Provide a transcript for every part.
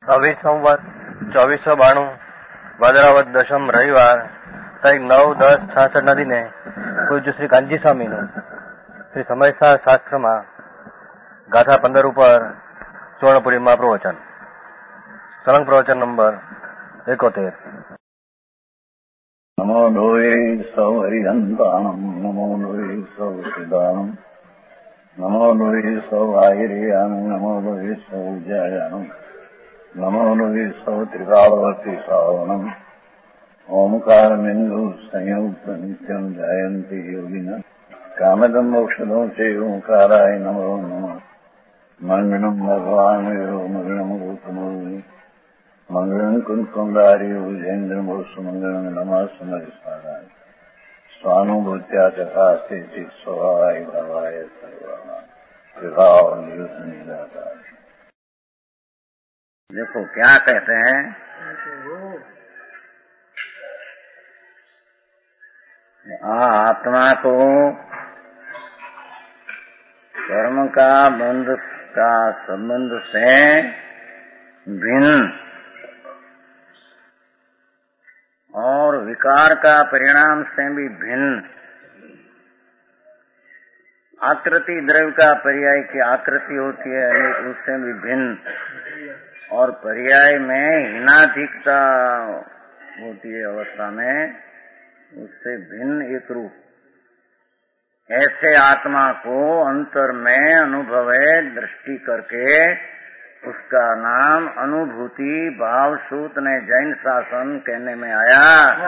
अभी संवत 2492 ભાદરવદ દશમ રવિવાર તારીખ 9-10-66 દિને પૂજ્ય શ્રી કાનજી સ્વામીનું શ્રી સમયસાર શાસ્ત્રમાં ગાથા 15 ઉપર સુવર્ણપુરીમાં પ્રવચન. સળંગ પ્રવચન નંબર 71. નમો લોહે સૌ હરિહંતાણમ, નમો લોહે સૌ સિદ્ધાણમ, નમો લોહે સૌ આયર્યાણમ, નમો લોહે સૌ જયાણમ, નમો લોહે સૌ ત્રિકાળવતી શ્રાવણમ. ઓમકારમિંદુ સંયુક્ત નિત્યમ જાયંતિ યોગિના કામદમ મોક્ષદો સે ઓંકારાય નમો નમઃ. મંગળમ ભગવાન મંગળમ ગૌતમો મંગળમ કુંકુંડાર્યો જૈન્દ્રમો સુમંગળમ નમઃ સમરિસ્વાદાય स्वानुभूत्या तथा स्थिति स्वभावाय भवाय सर्वनाम विभाव निजाता. देखो क्या कहते हैं, आत्मा को कर्म का बंध का संबंध से भिन्न और विकार का परिणाम से भी भिन्न, आकृति द्रव्य का पर्याय की आकृति होती है अनेक, उससे भी भिन्न, और पर्याय में हीनाधिकता होती है अवस्था में, उससे भिन्न एक रूप. ऐसे आत्मा को अंतर में अनुभवे दृष्टि करके उसका नाम अनुभूति भाव सूत ने जैन शासन कहने में आया.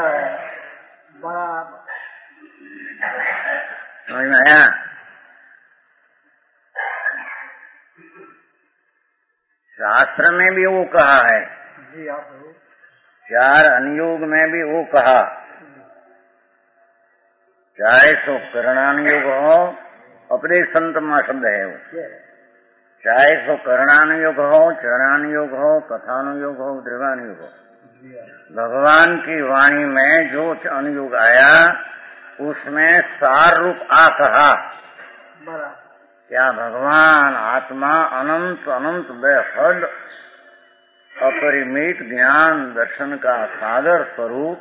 समझ में आया? शास्त्र में भी वो कहा है, चार अनुयोग में भी वो कहा, चाहे सो करणानुयोग हो, अपने संत में शब्द है वो, चाहे सो करणानुयोग हो, चरणानुयोग हो, कथानुयोग हो, द्रव्यानुयोग हो. भगवान की वाणी में जो अनुयोग आया उसमें सार रूप आ कहा. क्या भगवान आत्मा अनंत अनंत बेहद अपरिमित ज्ञान दर्शन का सागर स्वरूप,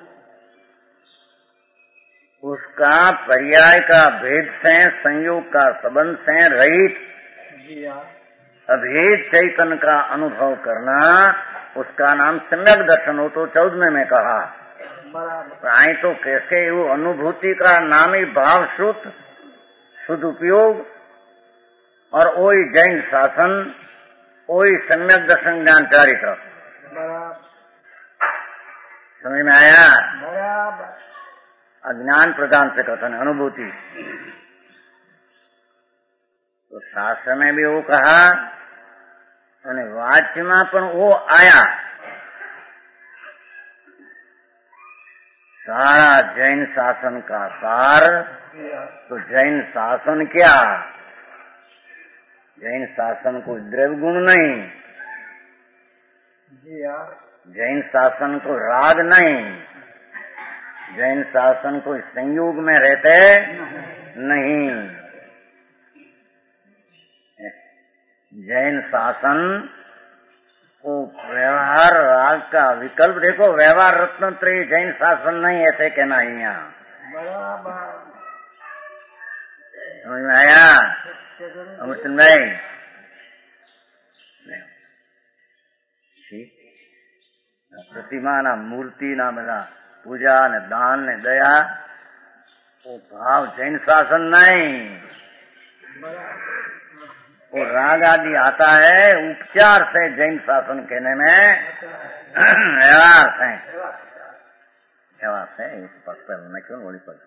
उसका पर्याय का भेद से संयोग का संबंध से रहित अभेद चैतन्य का अनुभव करना, उसका नाम सम्यक दर्शन हो. तो 14वें में कहा आई तो कैसे वो अनुभूति का नाम ही भाव शुद्ध उपयोग, और वही जैन शासन, वही सम्यक दर्शन ज्ञान चारित्र. समझ में आया? अज्ञान प्रदान से कथन अनुभूति. तो शास्त्र में भी वो कहा અને વાચમાં પણ वो आया. सारा जैन शासन का सार. तो जैन शासन क्या? जैन शासन को द्रव्य गुण नहीं, जैन शासन को राग नहीं, जैन शासन को संयोग में रहते नहीं. जैन शासन को व्यवहार राग का विकल्प. देखो, व्यवहार रत्न त्रय जैन शासन नहीं, ऐसे कहना है यहाँ. समझ में आया अमृतन भाई? प्रतिमा ना मूर्ति ना બધા पूजा ने दान ने दया, वो भाव जैन शासन नहीं. वो राग आदि आता है उपचार से जैन शासन कहने में व्यवहार से इस पक्ष पर मैं क्यों बोली पड़.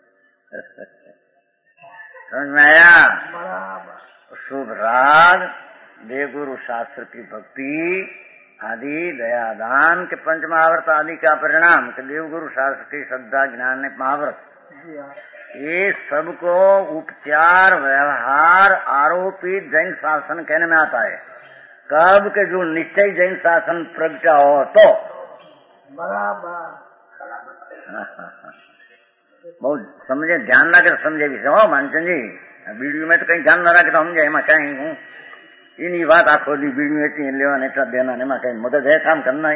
समझ में आया? शुभ राग, देवगुरु शास्त्र की भक्ति आदि, दया दान के पंचमहाव्रत आदि का परिणाम कि देवगुरु शास्त्र की श्रद्धा ज्ञान ने महाव्रत, ये सबको उपचार व्यवहार आरोपित जैन शासन कहने में आता है. कब के जो निश्चय जैन शासन प्रगटा हो तो बराबर. बहुत समझे, ध्यान ना कर समझे भी हो मानचंद जी. वीडियो में तो कहीं ध्यान न रखे तो समझे मैं कहीं हूँ. એની વાત આખો દી બીડી વેચી લેવાને એટલા દેના એમાં કઈ મગજ હે કામ કરના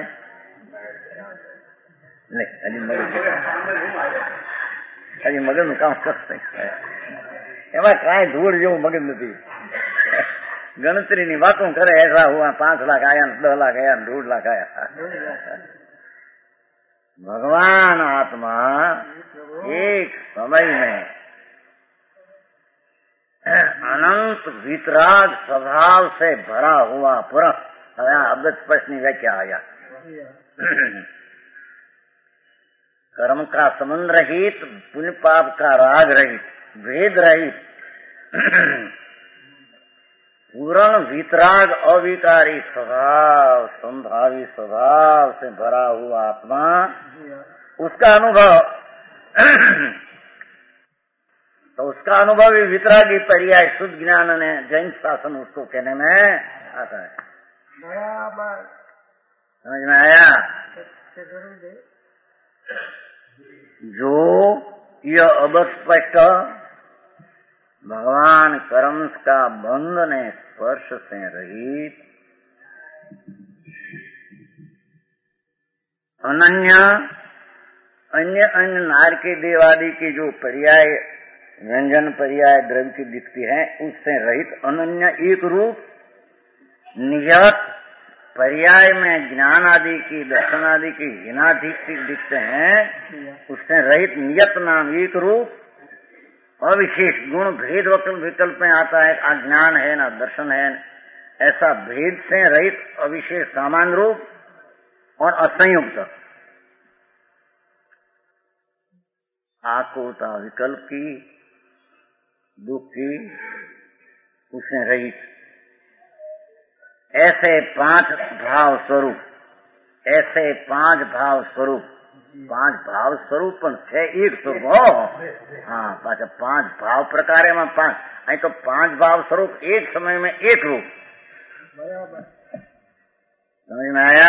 હજી મગજ નું કામ કરશે એમાં કાંઈ ધૂળ જેવું મગજ નથી. ગણતરીની વાતો કરે એસા હુआ 5 લાખ આયા ને 10 લાખ આયા ને 1.5 લાખ આયા. भगवान आत्मा एक समय में अनंत वितराग स्वभाव से भरा हुआ पूरा अब्द स्पष्ट नहीं क्या आया कर्म का संबंध रहित, पुण्य पाप का राग रहित, भेद रहित, पूर्ण वितराग अविकारी स्वभाव, संभावी स्वभाव से भरा हुआ आत्मा, उसका अनुभव तो उसका अनुभव ही वितरागी पर्याय शुद्ध ज्ञान ने जैन शासन उसको कहने में आता है. बराबर समझ में आया? जो यह अबस्पष्ट भगवान कर्म का बंध ने स्पर्श से रहित अन्य नारकी देवादि की जो पर्याय व्यंजन पर्याय द्रव्य की दिखती है उससे रहित अनन्य एक रूप नियत पर्याय में ज्ञान आदि की दर्शन आदि की हिनाधिक दिखते हैं उससे रहित नियत नाम एक रूप अविशेष गुण भेद विकल्प में आता है. अज्ञान है ना दर्शन है, ऐसा भेद से रहित अविशेष सामान्य रूप और असंयुक्त आकुलता विकल्प की दुख की उससे रहित ऐसे 5 भाव स्वरूप, ऐसे 5 भाव स्वरूप, 5 भाव स्वरूप पण छे एक स्वरूप हो. हाँ पाछा 5 भाव प्रकार में 5 अहीं तो 5 भाव स्वरूप एक समय में एक रूप. समझ में आया?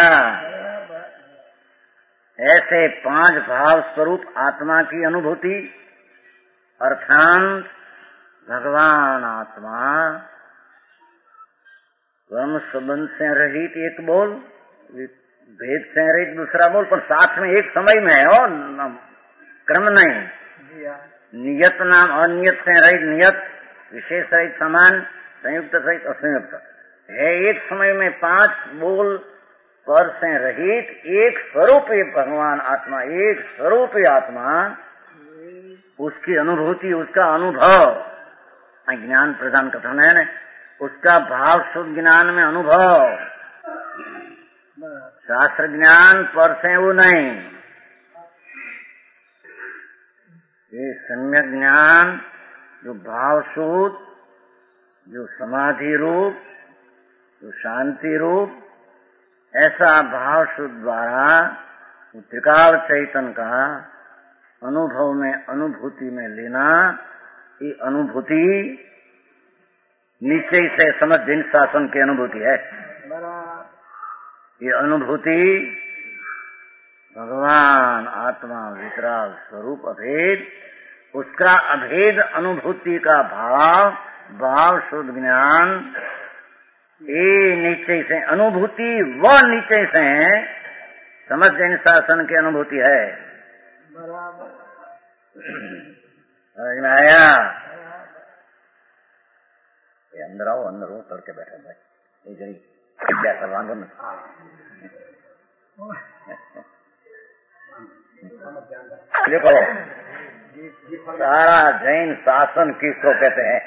ऐसे 5 भाव स्वरूप आत्मा की अनुभूति अर्थात भगवान आत्मा कर्म संबंध से रहित एक बोल, भेद से रहित दूसरा बोल, पर साथ में एक समय में है हो, क्रम नहीं. नियत नाम अनियत से रहित नियत, विशेष रहित समान, संयुक्त सहित असंयुक्त है. एक समय में 5 बोल पर से रहित एक स्वरूप भगवान आत्मा, एक स्वरूप आत्मा, उसकी अनुभूति, उसका अनुभव ज्ञान प्रदान कथन है न, उसका भाव शुद्ध ज्ञान में अनुभव. शास्त्र ज्ञान पर से वो नहीं, ये सम्यक ज्ञान जो भाव शुद्ध, जो समाधि रूप, जो शांति रूप, ऐसा भाव शुद्ध द्वारा त्रिकाल चैतन्य का अनुभव में अनुभूति में लेना, ये अनुभूति नीचे से समझ जिन शासन की अनुभूति है. ये अनुभूति भगवान आत्मा वितराग स्वरूप अभेद, उसका अभेद अनुभूति का भाव, भाव शुद्ध ज्ञान, ये नीचे से अनुभूति व नीचे से समझ जैन शासन की अनुभूति है. समझ में आया? अंदर आओ, अंदर हो, तड़के बैठे भाई, ये जरी क्या करवाना नहीं. देखो सारा जैन शासन किसको कहते हैं?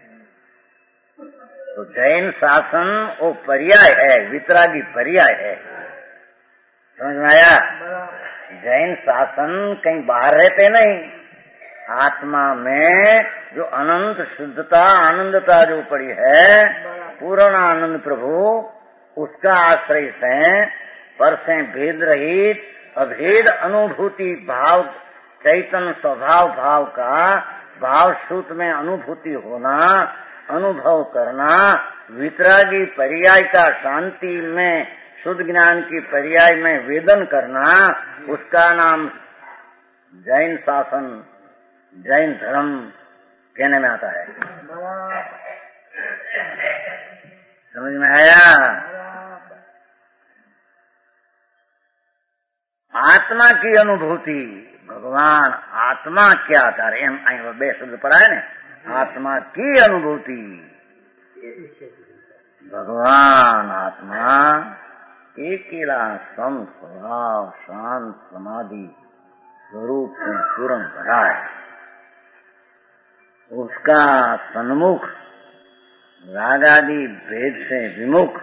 तो जैन शासन वो पर्याय है, वितरागी पर्याय है. समझ में आया? जैन शासन कहीं बाहर रहते नहीं, आत्मा में जो अनंत शुद्धता आनंदता जो पड़ी है, पूर्ण आनंद प्रभु, उसका आश्रय से पर से भेद रहित अभेद अनुभूति भाव चैतन्य स्वभाव भाव का भाव सूत्र में अनुभूति होना, अनुभव करना, वितरागी पर्याय का शांति में शुद्ध ज्ञान की पर्याय में वेदन करना, उसका नाम जैन शासन, जैन धर्म कहने में आता है. समझ में आया? आत्मा की अनुभूति, भगवान आत्मा क्या था? एम बे शब्द पढ़ा है ना, आत्मा की अनुभूति। भगवान आत्मा अकेला सम स्वभाव शांत समाधि स्वरूप से पूर्ण भरा है। उसका सन्मुख रागादि भेद से विमुख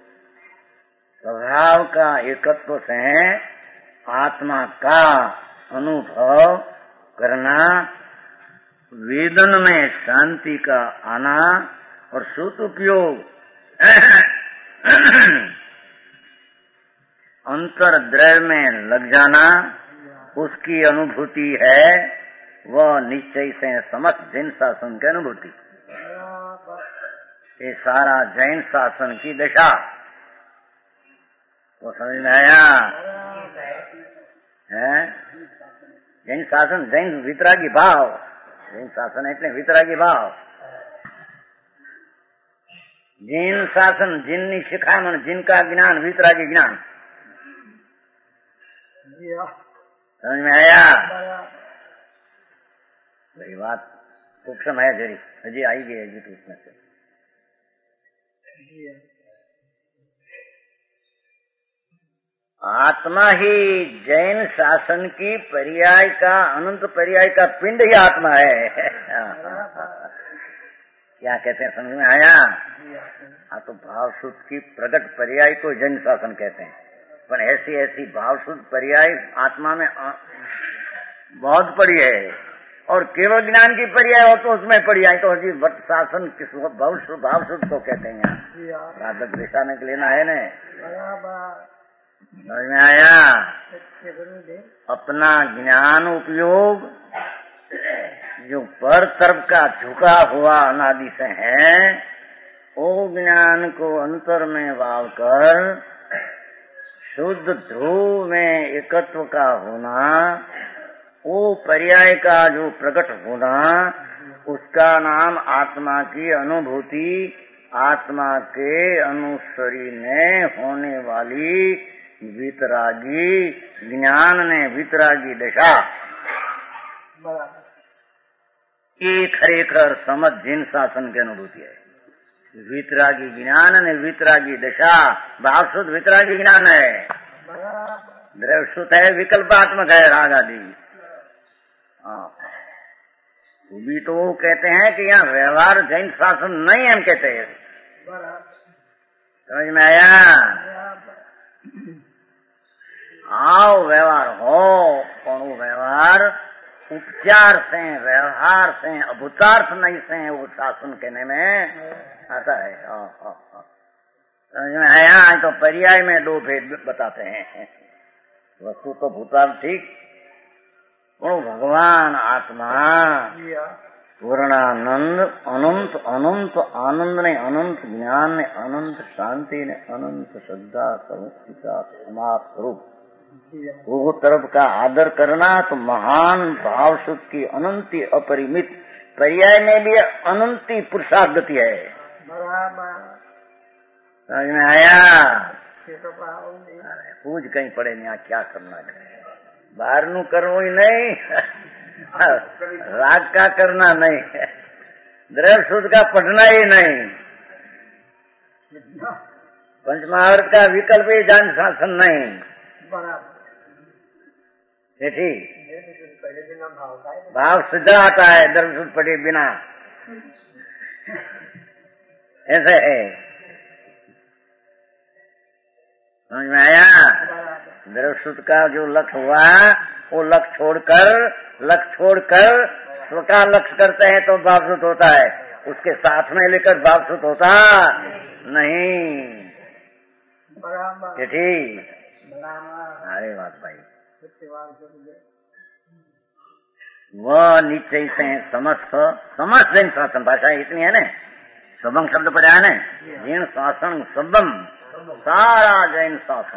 स्वभाव का एकत्व से आत्मा का अनुभव करना, वेदन में शांति का आना और सदुपयोग अंतर्द्रव्य में लग जाना, उसकी अनुभूति है। वह निश्चय से समस्त जैन शासन की अनुभूति। ये सारा जैन शासन की दशा वो समझ में आया है? जैन शासन, जैन वितरागी भाव, जैन शासन એટલે વિતરાગી ભાવ। જૈન શાસન, જીનની શિખામણ, जिनका ज्ञान वितरागी ज्ञान। समझ में आया? बड़ी बात सूक्ष्म है जरी, हजी आई गई है जी उसमें से। आत्मा ही जैन शासन की पर्याय का, अनंत पर्याय का पिंड ही आत्मा है। क्या कहते हैं, समझ में आया? हाँ, तो भावशुद्ध की प्रकट पर्याय को जैन शासन कहते हैं, पर ऐसी ऐसी भावशुद्ध पर्याय आत्मा में बहुत पड़ी है। और केवल ज्ञान की पर्याय हो तो उसमें पर्याय तो हजी वट शासन किस भावशुद्ध को कहते हैं। यहाँ राधक दिशाने के लेना है न, समझ में आया? अपना ज्ञान उपयोग जो पर तरफ का झुका हुआ अनादि से है, वो ज्ञान को अंतर में भाव कर शुद्ध ध्रुव में एकत्व का होना, वो पर्याय का जो प्रकट होना, उसका नाम आत्मा की अनुभूति, आत्मा के अनुसरी में होने वाली वितरागी ज्ञान ने वितरागी दशा। ये खरेखर समझ जिन शासन की अनुभूति है। वितरागी ज्ञान ने वितरागी दशा, भावशुद्ध वितरागी ज्ञान है, द्रव्यशुद्ध है, विकल्पात्मक है राग आदि। भी तो वो कहते हैं कि यहाँ व्यवहार जैन शासन नहीं, हम कहते हैं। समझ में आया? आओ व्यवहार हो, कौन वो व्यवहार उपचार से, व्यवहार से, अभूतार्थ नहीं से वो शासन कहने में आता है। समझ में आया? तो पर्याय में दो भेद बताते हैं। वस्तु तो भूतार्थ ठीक, वो भगवान आत्मा पूर्णानंद, अनंत अनंत आनंद ने, अनंत ज्ञान ने, अनंत शांति ने, अनंत श्रद्धा समुचिता समाप्त रूप, वो तरफ का आदर करना तो महान भावशुद्ध की अनंती अपरिमित पर्याय में भी अनंती पुरुषार्थ गति है। समझ में आया? पूछ कहीं पड़े नहीं, क्या करना है, बाहर नु करवो ही नहीं, राग का करना नहीं, द्रव्य शुद्ध का पढ़ना ही नहीं, पंचमहावर्त का विकल्प ही जान शासन नहीं। ठीक, भाव सीधा आता है द्रव्य शुद्ध पढ़े बिना, ऐसे है। समझ में आया? द्रव्य शुद्ध का जो लक्ष्य हुआ, वो लक्ष्य छोड़कर स्व का लक्ष्य करते हैं तो भावशुद्ध होता है, उसके साथ में लेकर भावशुद्ध होता नहीं। ठीक, अरे बात भाई, वह निश्चय से समस्त जैन शासन, भाषा इतनी है न, सबम शब्द पड़ा है न, जैन शासन सबम, सारा जैन शासन।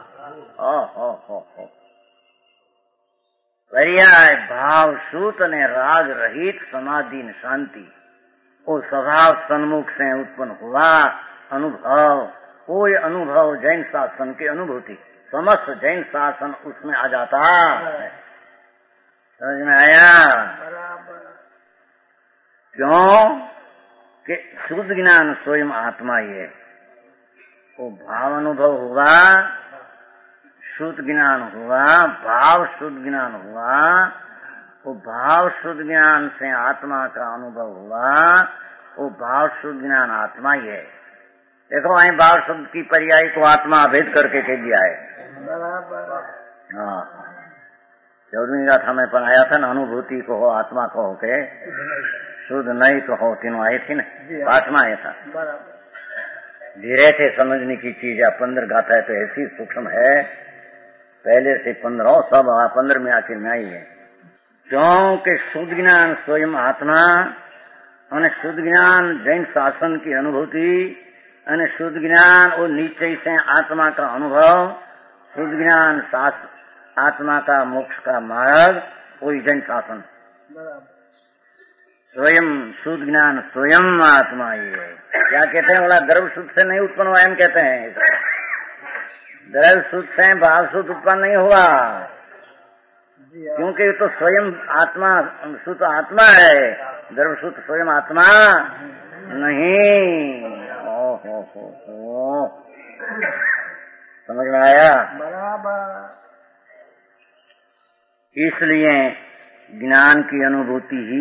पर्याय भाव सूत ने राग रहित समाधि शांति, वो स्वभाव सन्मुख से उत्पन्न हुआ, अनुभव, कोई अनुभव जैन शासन की अनुभूति, समस्त जैन शासन उसमें आ जाता है। समझ में आया? क्यों कि शुद्ध ज्ञान स्वयं आत्मा ही है। वो भाव अनुभव हुआ, शुद्ध ज्ञान हुआ, भाव शुद्ध ज्ञान हुआ, वो भाव शुद्ध ज्ञान से आत्मा का अनुभव हुआ, वो भाव शुद्ध ज्ञान आत्मा ही है। देखो वहीं भाव शब्द की पर्याय को आत्मा अभेद करके कह दिया है। हाँ, 14वीं गाथा में पढ़ाया था ना, अनुभूति को हो आत्मा को हो के शुद्ध नहीं तो हो, तीनों आई थी ना, पाठमा आया था। धीरे से समझने की चीज है। 15 गाथा है तो ऐसी सूक्ष्म है, पहले से 15 सब 15 में आखिर में आई है। क्योंकि शुद्ध ज्ञान स्वयं आत्मा, और शुद्ध ज्ञान जैन शासन की अनुभूति, और शुद्ध ज्ञान वो नीचे से आत्मा का अनुभव, शुद्ध ज्ञान आत्मा का मोक्ष का मार्ग, वही जैन शासन। स्वयं शुद्ध ज्ञान स्वयं आत्मा ही है। क्या कहते हैं? बोला द्रव्य शुद्ध से नहीं उत्पन्न हुआ, हम कहते हैं द्रव्य शुद्ध से भाव शुद्ध उत्पन्न नहीं हुआ, क्योंकि तो स्वयं आत्मा शुद्ध आत्मा है, द्रव्य शुद्ध स्वयं आत्मा नहीं। हो। समझ में आया? बराबर। इसलिए ज्ञान की अनुभूति ही,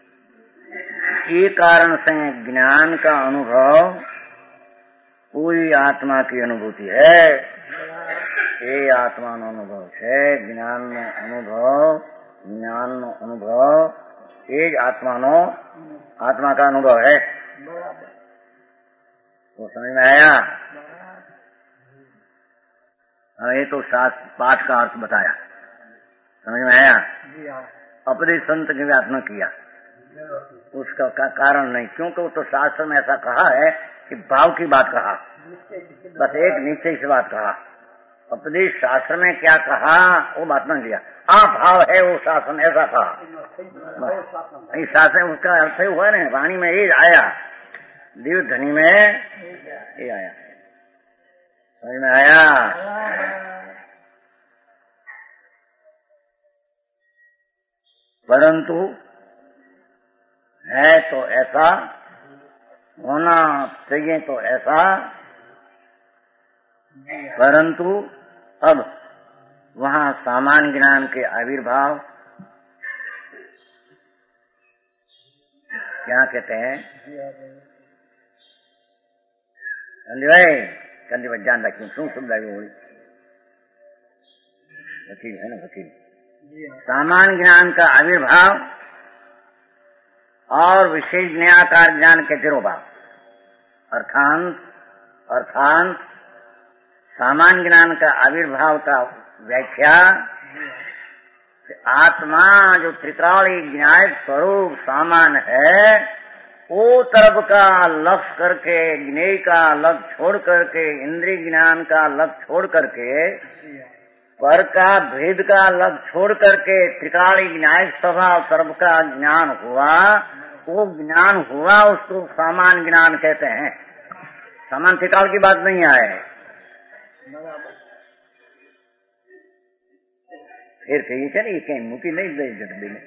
एक कारण से ज्ञान का अनुभव पूरी आत्मा की अनुभूति है। ये आत्मा नो अनुभव है, ज्ञान नो अनुभव, ज्ञान नो अनुभव ये आत्मा का अनुभव है। तो समझ में आया? ये तो शास्त्र पाठ का अर्थ बताया, समझ में आया? अपने संत की व्याख्या किया, उसका कारण नहीं, क्योंकि वो तो शास्त्र में ऐसा कहा है कि भाव की बात कहा, बस एक निश्चय से बात कहा। अपने शास्त्र में क्या कहा वो बात न लिया। भाव है वो शासन ऐसा कहा, इस शासन उसका अर्थ हुआ ना, वाणी में ये आया, दिव्य ध्वनि में ये आया। समझ में आया? परंतु है तो ऐसा, होना चाहिए तो ऐसा, परंतु अब वहाँ सामान्य ज्ञान के आविर्भाव क्या कहते हैं? कंदी भाई जान रखिए, शू शब्द वकील है ना, वकील। सामान्य ज्ञान का आविर्भाव और विशेष न्यायकार ज्ञान के तिरोभाव, अर्थात सामान्य ज्ञान का आविर्भाव का व्याख्या, आत्मा जो त्रिकाली न्याय स्वरूप सामान्य है, वो तरफ का लक्ष्य करके, ज्ञेय का लक्ष्य छोड़ करके, इंद्रिय ज्ञान का लक्ष्य छोड़ करके, पर का भेद का लक्ष्य छोड़ करके त्रिकाली न्याय स्वभाव सर्व का ज्ञान हुआ, वो ज्ञान हुआ उसको सामान्य ज्ञान कहते हैं। सामान्य त्रिकाल की बात नहीं आए। फिर कही चले ये कहीं मुक्ति नहीं दे जगदी में।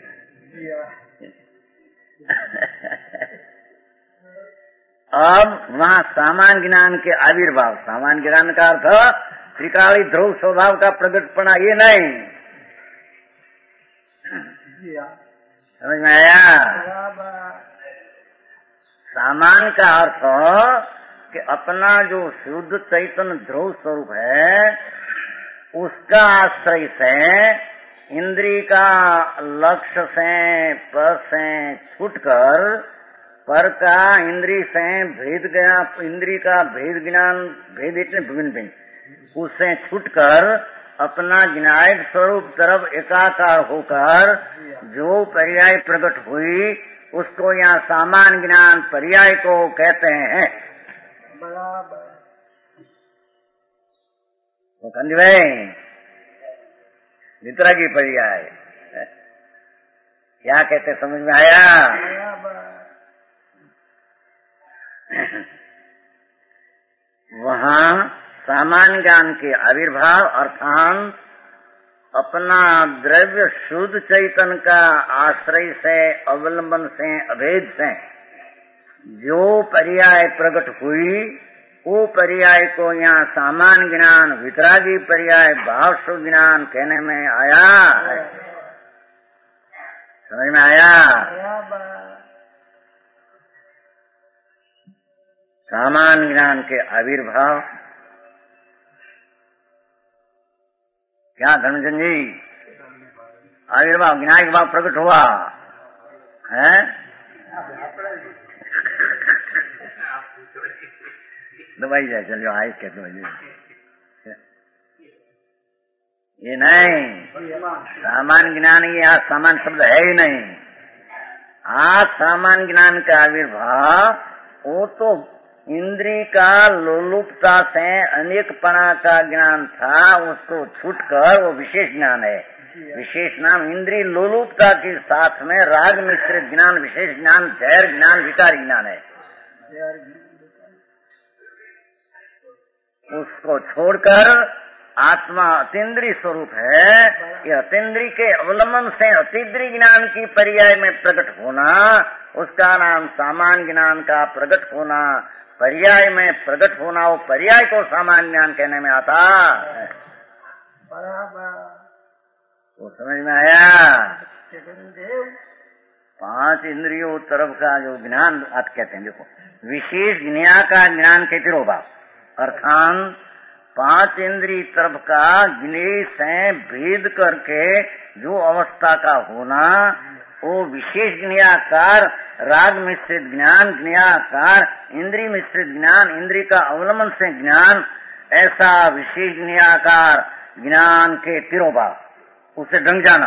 अब वहाँ सामान्य ज्ञान के आविर्भाव, सामान्य ज्ञान का अर्थ त्रिकाली ध्रुव स्वभाव का प्रकटपना, ये नहीं। समझ में आया? सामान्य का अर्थ कि अपना जो शुद्ध चैतन्य ध्रुव स्वरूप है, उसका आश्रय से इंद्रिय का लक्ष्य से पर से छूटकर, पर का इंद्रिय से भेद गया, इंद्रिय का भेद ज्ञान, भेद इतने भिन्न, उससे छूटकर अपना ज्ञायक स्वरूप तरफ एकाकार होकर जो पर्याय प्रकट हुई, उसको यहाँ सामान्य ज्ञान पर्याय को कहते हैं। बराबर। तो कंदी भाई मित्रा की पर्याय क्या कहते, समझ में आया? वहाँ सामान्य ज्ञान के आविर्भाव अर्थात अपना द्रव्य शुद्ध चैतन्य का आश्रय से, अवलंबन से, अभेद से जो पर्याय प्रकट हुई, वो पर्याय को यहाँ सामान्य ज्ञान, वितरागी पर्याय, भाव शुद्ध ज्ञान कहने में आया है। समझ में आया? सामान्य ज्ञान के आविर्भाव क्या धर्मचंद जी? आविर्भाव ज्ञान के भाव प्रकट हुआ है। दबाई जाए, चलिए आए कहते हो ये नहीं सामान्य ज्ञान, ये आज सामान्य शब्द है ही नहीं। आज सामान्य ज्ञान का आविर्भाव वो तो इंद्री का लोलुपता से अनेकपणा का ज्ञान था, उसको छूटकर वो विशेष ज्ञान है। विशेष नाम इंद्री लोलुपता के साथ में राग मिश्रित ज्ञान, विशेष ज्ञान, जैर ज्ञान, विकारी ज्ञान है। उसको छोड़कर आत्मा अतीन्द्रिय स्वरूप है। यह अतीन्द्रिय के अवलंबन से अतीन्द्रिय ज्ञान की पर्याय में प्रकट होना, उसका नाम सामान्य ज्ञान का प्रकट होना। पर्याय में प्रकट होना, वो पर्याय को सामान्य ज्ञान कहने में आता। वो समझ में आया? 5 इंद्रियों तरफ का जो ज्ञान आप कहते हैं, देखो विशेष ज्ञा का ज्ञान के तिरोभाव अर्थात 5 इंद्रिय तरफ का ज्ञेय से भेद करके जो अवस्था का होना, वो विशेष ज्ञाकार राग मिश्रित ज्ञान, ज्ञाकार इंद्रिय मिश्रित ज्ञान, इंद्रिय का अवलंबन से ज्ञान, ऐसा विशेष ज्ञाकार ज्ञान के तिरोभाव, उसे ढंग जाना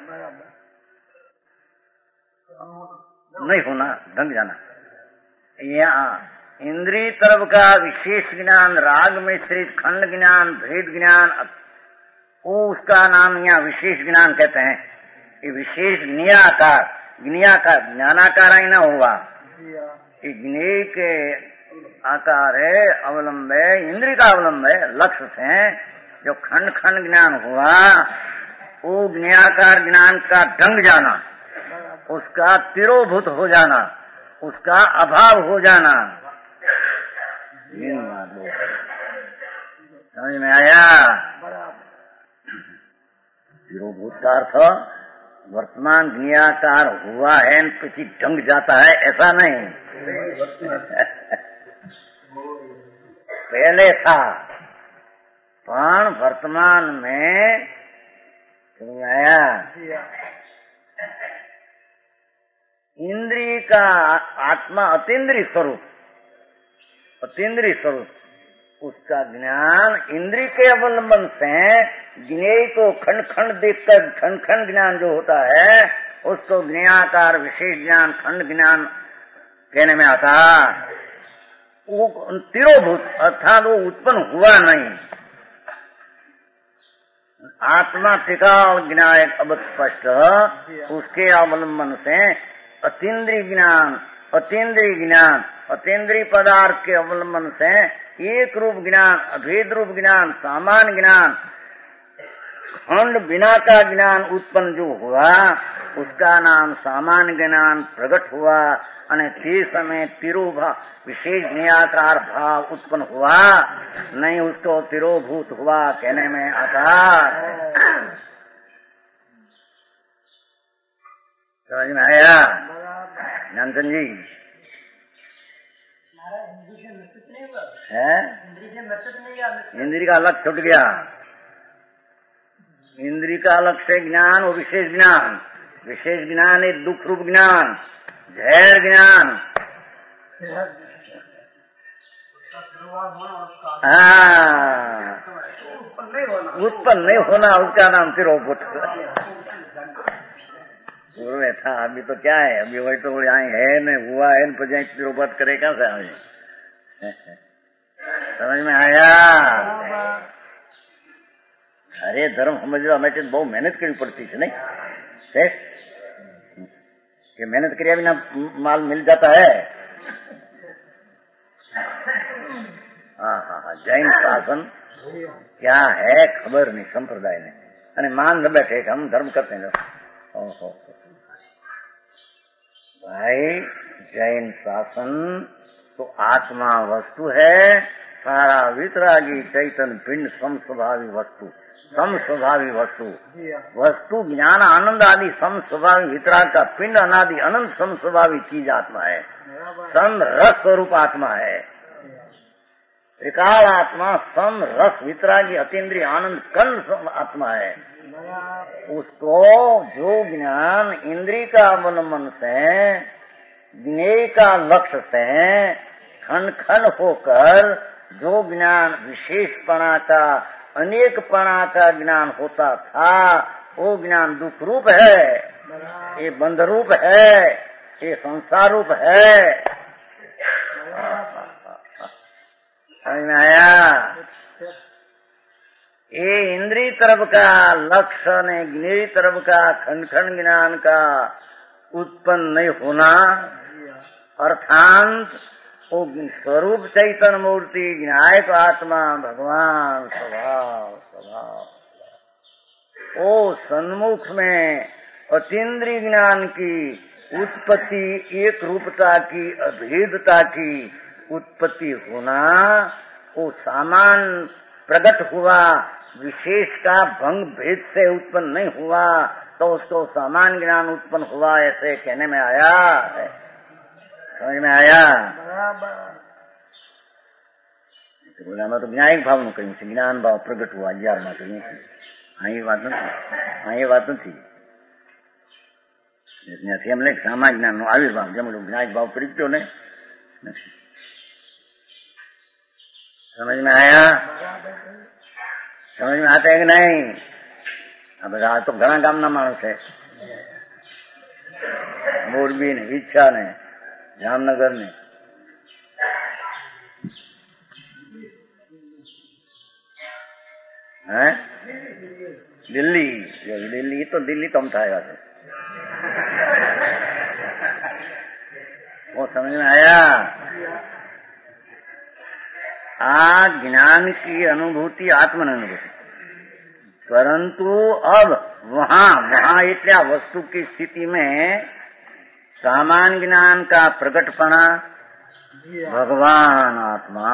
नहीं होना, ढंग जाना। यहाँ इंद्रिय तरफ का विशेष ज्ञान, राग मिश्रित खंड ज्ञान, भेद ज्ञान, वो उसका नाम यहाँ विशेष ज्ञान कहते हैं। ये विशेष ज्ञाकार, ज्ञाकार ज्ञानाकार ही ना हुआ, ये ज्ञेय के आकार है, अवलंब है, इंद्रिय का अवलंब है। लक्ष्य से जो खंड खंड ज्ञान हुआ, वो ज्ञाकार ज्ञान का ढंग जाना, उसका तिरोभूत हो जाना, उसका अभाव हो जाना। समझ में आया? तिरोभूत का अर्थ वर्तमान ज्ञाकार हुआ है, किसी ढंग जाता है, ऐसा नहीं। पहले था पण वर्तमान में समझ आया? इंद्रिय का आत्मा अतीन्द्रिय स्वरूप, अतीन्द्रिय स्वरूप, उसका ज्ञान इंद्रिय के अवलंबन से ज्ञेय को खंड खंड देखकर खंड खंड ज्ञान जो होता है, उसको ज्ञाकार विशेष ज्ञान, खंड ज्ञान कहने में आता। वो तिरोभूत अर्थात वो उत्पन्न हुआ नहीं। आत्मा टिकाव ज्ञान अब स्पष्ट, उसके अवलंबन से अतीन्द्रिय ज्ञान, अतीन्द्रिय ज्ञान, अतीन्द्रिय पदार्थ के अवलंबन से एक रूप ज्ञान, अभेद रूप ज्ञान, सामान्य ज्ञान, खंड बिना का ज्ञान उत्पन्न जो हुआ, उसका नाम सामान्य ज्ञान प्रकट हुआ। અને તે समय तिरोभाव विशेष ज्ञाकार भाव उत्पन्न हुआ नहीं, उसको तिरोभूत हुआ कहने में आता। समझ में आया जानसन जी? है इंद्रिय का अलग छूट गया। इंद्रिय का अलग से ज्ञान और विशेष ज्ञान, विशेष ज्ञान है दुख रूप ज्ञान, झैर ज्ञान। हाँ, उत्पन्न नहीं होना, उसका नाम तिरोभूत। पूर्व में था, अभी तो क्या है, अभी वही तो यहाँ है न हुआ है, पर जाए तिरोभूत करे कहाँ से हमें? समझ में आया? अरे धर्म समझवा માટે બહુ મહેનત કરવી પડતી છે નહીં? कि मेहनत किया बिना माल मिल जाता है। हाँ हाँ, जैन शासन क्या है खबर नहीं संप्रदाय ने અને मान न बैठे हम धर्म करते हैं। ओहो भाई जैन शासन तो आत्मा वस्तु है, सारा वितरागी चैतन्य पिंड समस्वभावी वस्तु, समस्वभावी वस्तु, वस्तु ज्ञान आनंद आदि समस्वभावी वितराग का पिंड अनादि अनंत समस्वभावी चीज आत्मा है, सम रस स्वरूप आत्मा है, त्रिकाल आत्मा सम रस वितरागी अतीन्द्रिय आनंद कल आत्मा है। उसको जो ज्ञान इंद्रिय का अवलंबन से ज्ञेय का लक्ष्य से खंड खंड होकर जो ज्ञान विशेषपणा का अनेकपणा का ज्ञान होता था, वो ज्ञान दुख रूप है, ये बंध रूप है, ये संसार रूप है। समझ में आया? ये इंद्रिय तरफ का लक्ष्य ने ज्ञेय तरफ का खंड खंड ज्ञान का उत्पन्न नहीं होना, अर्थात वो स्वरूप चैतन्य मूर्ति ज्ञायक आत्मा भगवान स्वभाव स्वभाव ओ सन्मुख में अतीन्द्रिय ज्ञान की उत्पत्ति, एक रूपता की अभेदता की उत्पत्ति होना, वो सामान प्रकट हुआ, विशेष का भंग भेद से उत्पन्न नहीं हुआ, तो उसको सामान ज्ञान उत्पन्न हुआ ऐसे कहने में आया है। समझ में आया? बोला मैं तो न्यायिक भाव નું કહ્યું છે, જ્ઞાન ભાવ પ્રગટ हुआ 11 માં કહ્યું છે। આ એ વાત નથી, આ એ વાત નથી। ત્યાંથી એમ નહીં સામા જ્ઞાનનો આવિર્ભાવ, જેમ ન્યાયિક ભાવ પ્રગટ્યો ને, समझ में आया? समझ में आता है कि नहीं? अब आ तो घना गामना माणस है, मोरबी ने, ઈચ્છા ने, जामनगर ने, हैं? दिल्ली, दिल्ली तो दिल्ली कम था यार, वो समझ में आया? ज्ञान की अनुभूति आत्मन अनुभूति, परंतु अब वहाँ इतना वस्तु की स्थिति में सामान्य ज्ञान का प्रकटपना भगवान आत्मा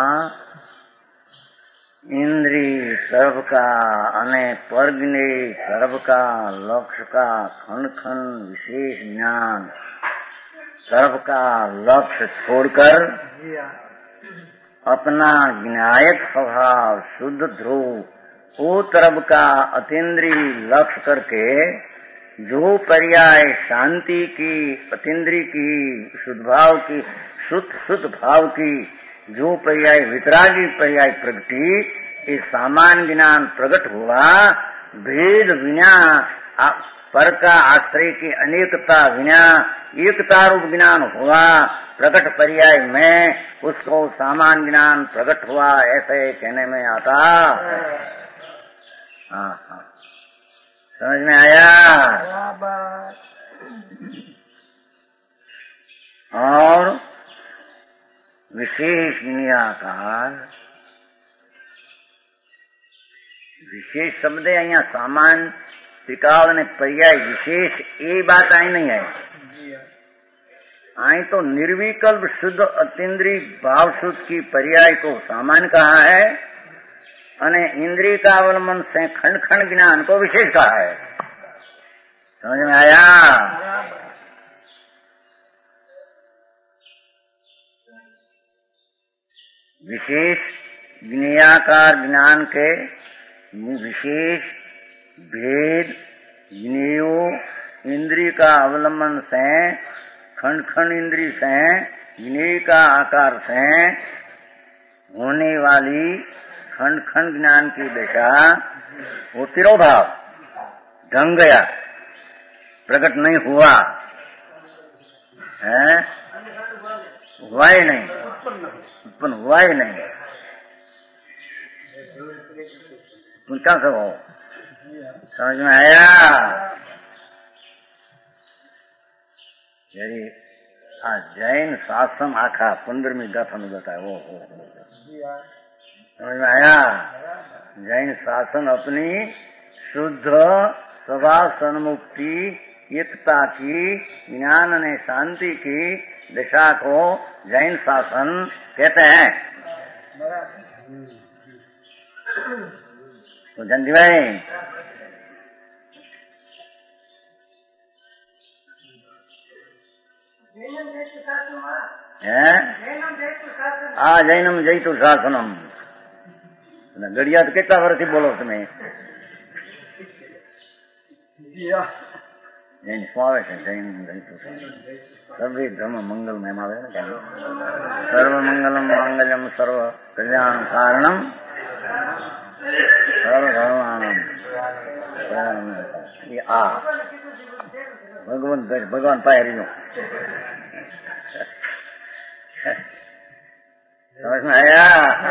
इंद्रिय सर्व का अने परज्ञेय सर्व का लक्ष्य का खंड खंड विशेष ज्ञान सर्व का लक्ष्य छोड़कर अपना ज्ञायक स्वभाव शुद्ध ध्रुव वो तरफ का अतीन्द्रिय लक्ष्य करके जो पर्याय शांति की, अतीन्द्रिय की, शुद्ध भाव की, शुद्ध भाव की जो पर्याय वितरागी पर्याय प्रगति, ये सामान्य ज्ञान प्रकट हुआ, भेद विना पर का आश्रय की अनेकता विना एकता रूप ज्ञान हुआ, प्रकट पर्याय में उसको सामान्य ज्ञान प्रकट हुआ ऐसे कहने में आता। हाँ हाँ, समझ में आया? और विशेष निराकार, विशेष शब्द અહીંયા सामान्य त्रिकाल ने पर्याय विशेष ये बात आई नहीं है, आई तो निर्विकल्प शुद्ध अतीन्द्रिय भाव शुद्ध की पर्याय को सामान्य कहा है, अने इंद्रिय का अवलंबन से खंड खंड ज्ञान को विशेष कहा है। समझ में आया? विशेष ज्ञेयाकार ज्ञान के विशेष भेद ज्ञेयो इंद्रिय का अवलंबन से खंड खंड इंद्रिय से ज्ञेय का आकार से होने वाली खंड खंड ज्ञान की दशा वो तिरोभाव ढंग गया, प्रकट नहीं हुआ है, हुआ ही नहीं, उत्पन्न हुआ ही नहीं। तुम क्या सब हो? समझ में आया? यदि जैन शासन आखा 15મી ગાથાનું બતાવે, समझ में आया? जैन शासन अपनी शुद्ध स्वभाव सन्मुक्ति एकता की, ज्ञान ने शांति की दिशा को जैन शासन कहते हैं। तो जानती भाई जैनम जयतु शासनम गड़िया तो कितना वर्ष बोलो तुम्हें जैन स्वागत है। जैन जयतु सर्वे धर्म मंगल में मावे सर्व मंगलम मांगल्यम सर्व कल्याण कारणम सर्व धर्मानम। ये आ भगवान पायरी नो समझ में आया?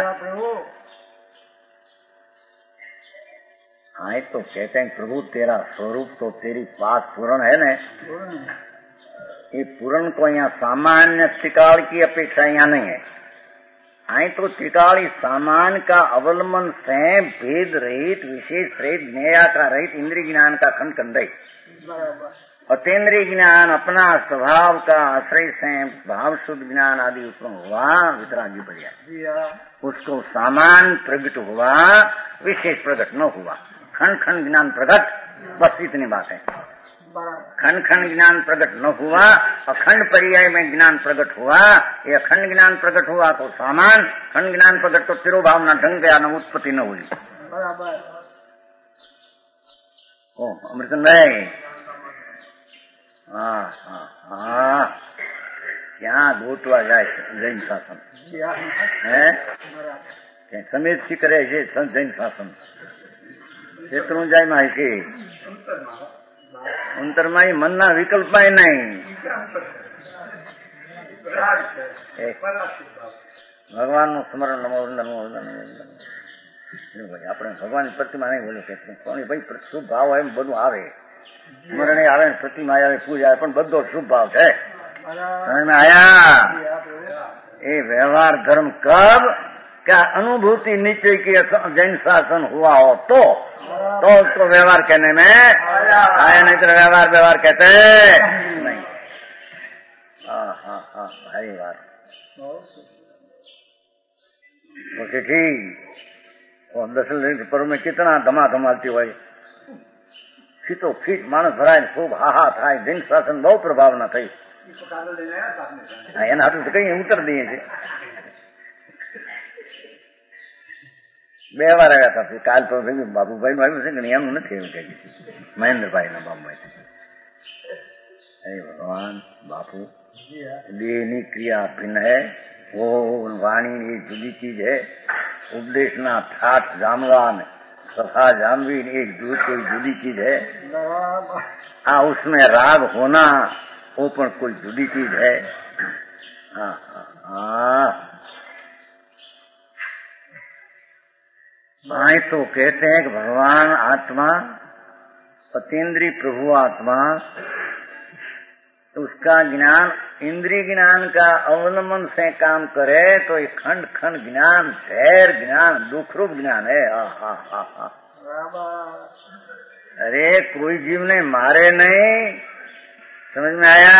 हाँ तो कहते हैं प्रभु तेरा स्वरूप तो तेरी पास पूर्ण है न। ये पूर्ण को यहाँ सामान्य त्रिकाल की अपेक्षा यहाँ नहीं है। आई तो त्रिकाल सामान का अवलंबन से भेद रहित विशेष रहित ज्ञेयाकार रहित इंद्रिय ज्ञान का खंड खंड अतेंद्रिय ज्ञान अपना स्वभाव का आश्रय से भाव शुद्ध ज्ञान आदि उत्पन्न हुआ वितरागी बढ़िया उसको सामान प्रकट हुआ विशेष प्रकट न हुआ। खंड खंड ज्ञान प्रकट बस इतनी बात है। खंड खंड ज्ञान प्रकट न हुआ अखंड पर्याय में ज्ञान प्रकट हुआ। ये अखंड ज्ञान प्रकट हुआ तो सामान खंड ज्ञान प्रकट तो तिरोभावना ढंग गया न उत्पत्ति न हुई। ओ अमृतन भाई क्या गोतवा जाए जैन शासन है समेत सी करे जैन शासन क्षेत्रों जाए मायके अंतरमाई मनना विकल्प नहीं। भगवान નું સ્મરણ નમો આપણે ભગવાનની પ્રતિમા નહીં બોલું કે ભાઈ શુભ ભાવ હોય બધું આવે સ્મરણે આવે પ્રતિમા આવે પૂજા આવે પણ બધો શુભ ભાવ છે સમજ में आया? ये व्यवहार धर्म कब क्या अनुभूति नीचे की जैन शासन हुआ हो तो उसको व्यवहार कहने में आया नहीं तो व्यवहार कहते नहीं। हाँ भारी बात ओके ठीक। और दशरथ पर्व में कितना धमाधम आती हुई खीचो खीच मानस भराय खूब हाहा थाय जैन शासन बहुत प्रभावना थी एना हाथ तो कहीं उतर दिए थे। બે વાર આવ્યા હતા કાલ તો બાબુભાઈ નું આવ્યું છે કે એમનું નથી એવું કહે મહેન્દ્રભાઈ ના બાબુભાઈ। અરે ભગવાન બાપુ દેહ ની ક્રિયા ભિન્ન है वो वाणी ये जुदी चीज है। उपदेश ना ठाठ जामवा में सफा जामवी एक कोई जुदी चीज है। उसमें राग होना वो पण कोई जुदी चीज है। तो कहते हैं कि भगवान आत्मा अतीन्द्रिय प्रभु आत्मा उसका ज्ञान इंद्रिय ज्ञान का अवलंबन से काम करे तो ये खंड खंड ज्ञान धैर्य ज्ञान दुख रूप ज्ञान है। अरे कोई जीव ने मारे नहीं समझ में आया?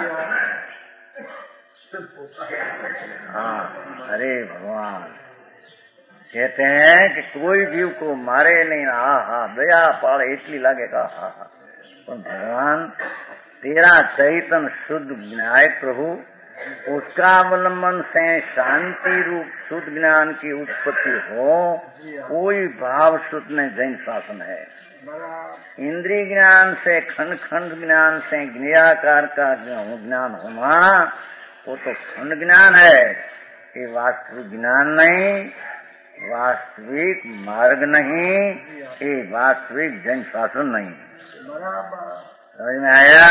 अरे भगवान कहते हैं कि कोई जीव को मारे नहीं ना दया पाड़े इतनी लगेगा। भगवान तेरा चैतन शुद्ध न्याय प्रभु उसका अवलंबन से शांति रूप शुद्ध ज्ञान की उत्पत्ति हो कोई भाव शुद्ध में जैन शासन है। इंद्रिय ज्ञान से खंड खंड ज्ञान से ज्ञेयाकार का ज्ञान होना वो तो खंड ज्ञान है। ये वास्तविक ज्ञान नहीं वास्तविक मार्ग नहीं ये वास्तविक जन शासन नहीं। समझ में आया?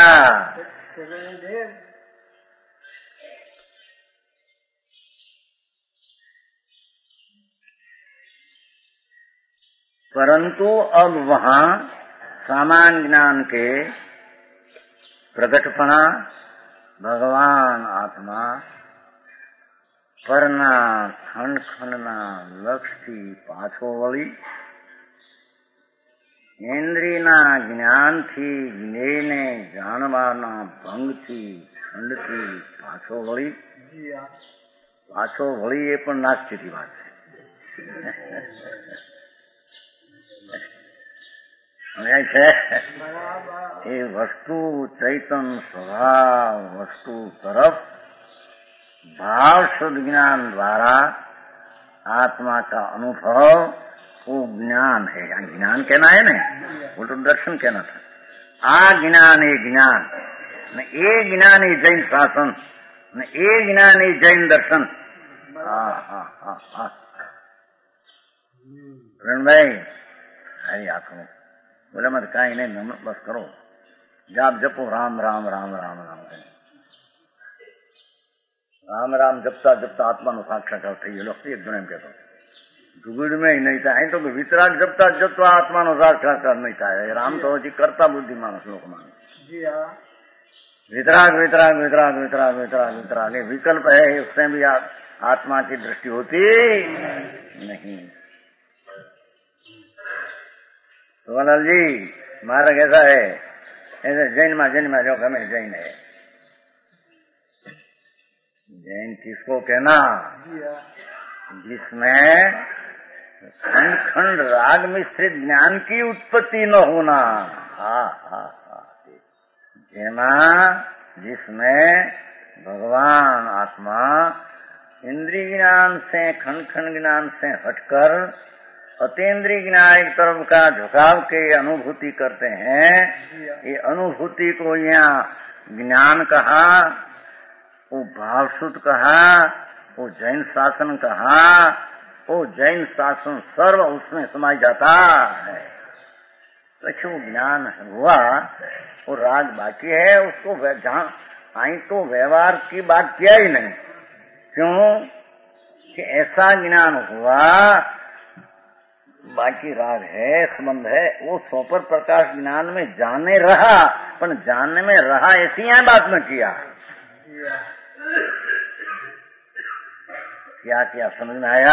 परंतु अब वहाँ सामान्य ज्ञान के प्रकटपना भगवान आत्मा પરના ખંડખંડના લક્ષથી પાછો વળી ઇન્દ્રિયના જ્ઞાનથી જ્ઞેયને જાણવાના ભંગથી ખંડથી પાછો વળી એ પણ નાસ્તિકની વાત છે. એ વસ્તુ ચૈતન સ્વભાવ वस्तु तरफ भाव शुद्ध ज्ञान द्वारा आत्मा का अनुभव वो ज्ञान है. ज्ञान कहना है ना, वो तो दर्शन कहना था. आ ज्ञान એ જ્ઞાન ને એ જ્ઞાન એ જૈન શાસન ને એ જ્ઞાન એ જૈન દર્શન. કિરણભાઈ હારી આંખો बोले मत कहीं नहीं, बस करो जाप जपो राम राम राम राम राम करें. राम राम जपता जपता आत्मा नो साक्षात्कार થઈ ગયો. એકદમ એમ કહેતો જુગુડ में ही नहीं થાય. તો વિતરાગ જપતા જપતા आत्मा नो साक्षात्कार नहीं થાય. राम तो हજી करता बुद्धि मानस लोक मानस. वितराग वितराग वितराग वितराग वितराग वितराग ये विकल्प है, उससे भी आत्मा की दृष्टि होती नहीं. सोलाल जी मार्ग ऐसा है, ऐसे जैन में जो हमें जैन है. जैन किसको कहना? जिसमें खंड खंड राग मिश्रित ज्ञान की उत्पत्ति न होना. जिसमें भगवान आत्मा इंद्रिय ज्ञान से खंड खंड ज्ञान से हटकर अतीन्द्रिय ज्ञान एक तरफ का झुकाव के अनुभूति करते हैं. ये अनुभूति को यहाँ ज्ञान कहा, वो भावसुद्ध कहा, वो जैन शासन कहा. वो जैन शासन सर्व उसमें समाई जाता है. तो ज्ञान हुआ, वो राग बाकी है. उसको जहाँ आई तो व्यवहार की बात किया ही नहीं. क्यों कि ऐसा ज्ञान हुआ, बाकी राग है, संबंध है. वो सोपर प्रकाश ज्ञान में जाने रहा, पर जानने में रहा ऐसी यहाँ बात न किया. क्या क्या समझ में आया?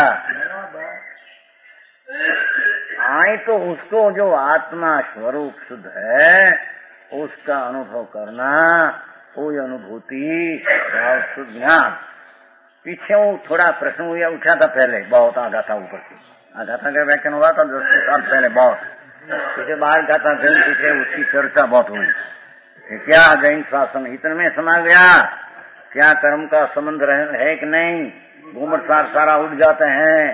आई तो उसको जो आत्मा स्वरूप शुद्ध है उसका अनुभव करना, वो अनुभूति भाव शुद्ध ज्ञान. पीछे वो थोड़ा प्रश्न हुआ उठा था, पहले बहुत आगा था ऊपर से. गाथा का व्याख्यान हुआ था 10 साल पहले बहुत. पीछे बाहर गाथा जैन पीछे उसकी चर्चा बहुत हुई कि क्या जैन शासन इतने में समा गया, क्या कर्म का संबंध है कि नहीं. घूमट सारा उठ जाते हैं.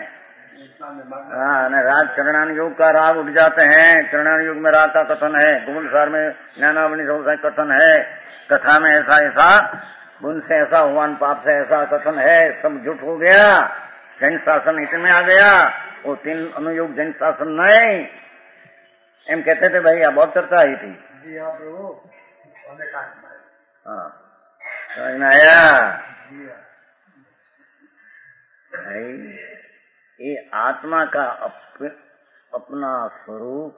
राग चरणान योग का राग उठ जाते हैं. चरणान योग में राग का कथन है, घूमट सार में ज्ञानावली कथन है, कथा में ऐसा ऐसा, बुन से ऐसा हुआ, पाप से ऐसा कथन है. सब झूठ हो गया. जैन शासन इतने आ गया. वो 3 अनुयोग जैन शासन नहीं एम कहते थे. भाई अब बहुत चर्चा आई थी. हाँ समझ में आया? भाई ये आत्मा का अपना स्वरूप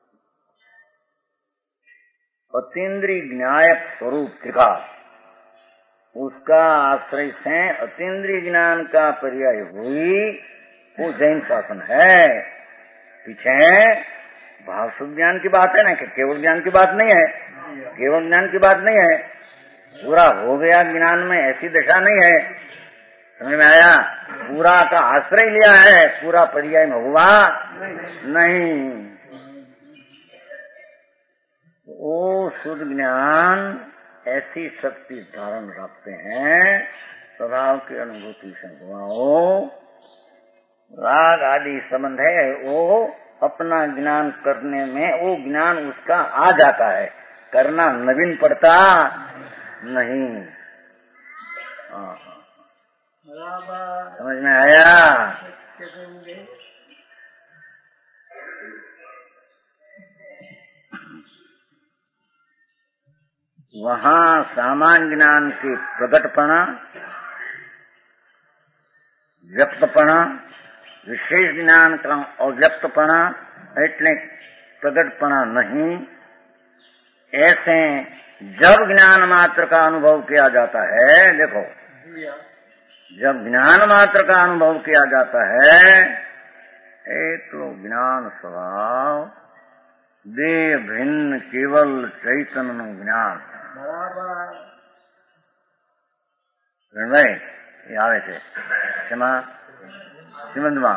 अतीन्द्रिय ज्ञायक स्वरूप दिखा. उसका आश्रय से अतीन्द्रिय ज्ञान का पर्याय हुई, वो जैन शासन है. पीछे भावसुद्ध ज्ञान की बात है ना, कि केवल ज्ञान की बात नहीं है. केवल ज्ञान की बात नहीं है. पूरा हो गया ज्ञान में ऐसी दशा नहीं है. समझ में आया? पूरा का आश्रय लिया है, पूरा पर्याय में हुआ नहीं. वो शुद्ध ज्ञान ऐसी शक्ति धारण रखते हैं, स्वभाव की अनुभूति से हुआ हो. राग आदि संबंध है, वो अपना ज्ञान करने में वो ज्ञान उसका आ जाता है. करना नवीन पड़ता नहीं. समझ में आया? वहाँ सामान्य ज्ञान के प्रगटपना, व्यक्तपना, विशेष ज्ञान का अव्यक्तपना એટલે प्रगटपना नहीं. ऐसे जब ज्ञान मात्र का अनुभव किया जाता है, देखो जब ज्ञान मात्र का अनुभव किया जाता है, एक तो ज्ञान स्वभाव, देह भिन्न केवल चैतन्य ज्ञान। ભાઈ એ આવે છે એમાં શ્રીમંતમાં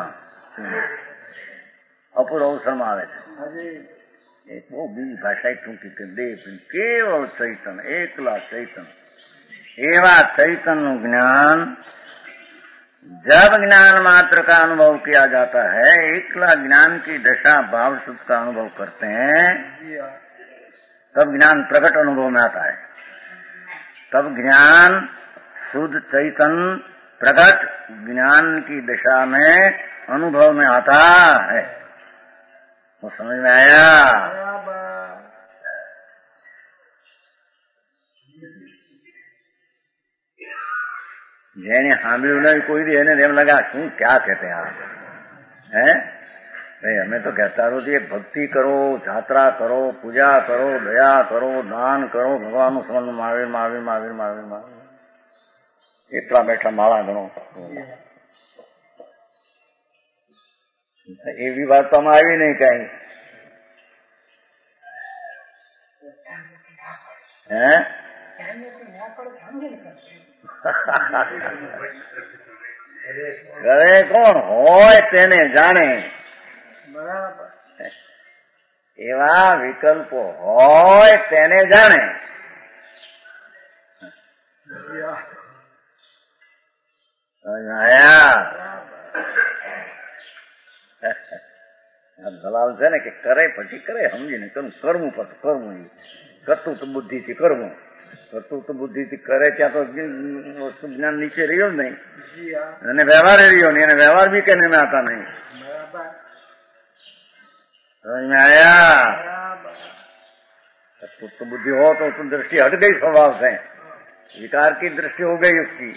અપૂર્વ અવસરમાં આવે છે એક બહુ બીજી ભાષા ટૂંકી કે દેહ કેવળ ચૈતન્ય, એકલા ચૈતન્ય, એવા चैतन्य ज्ञान जब ज्ञान मात्र का अनुभव किया जाता है, एकला ज्ञान की दशा भाव सुख का अनुभव करते हैं, तब ज्ञान प्रकट अनुभव में आता है। तब ज्ञान शुद्ध चैतन्य प्रकट ज्ञान की दशा में अनुभव में आता है। वो समझ में आया? જેને સાંભળ્યું નહીં કોઈ દી એને એમ લગા શું ક્યાં કહેते आप हैं? भाई हमें तो कहता रहो जी भक्ति करो, यात्रा करो, पूजा करो, दया करो, दान करो, भगवान નું સ્મરણ મહાવીર મહાવીર મહાવીર મહાવીર મહાવીર એટલા બેઠા માળા ગણો। એવી વાત તો આમાં આવી નહીં કઈ હે? કરે કોણ હોય તેને જાણે, એવા વિકલ્પો હોય તેને જાણે। દલાલ છે ને કે કરે પછી કરે સમજીને કરવું પડે, કરવું કરતું તો બુદ્ધિથી કરવું, કરતું તો બુદ્ધિથી કરે ત્યાં તો વસ્તુ જ્ઞાન નીચે રહ્યો જ નહીં અને વ્યવહાર રહ્યો નહીં, અને વ્યવહાર બી કેને में आता नहीं। समझ में आया? तो बुद्धि हो तो उसकी दृष्टि हट गई स्वभाव से, विकार की दृष्टि हो गई उसकी।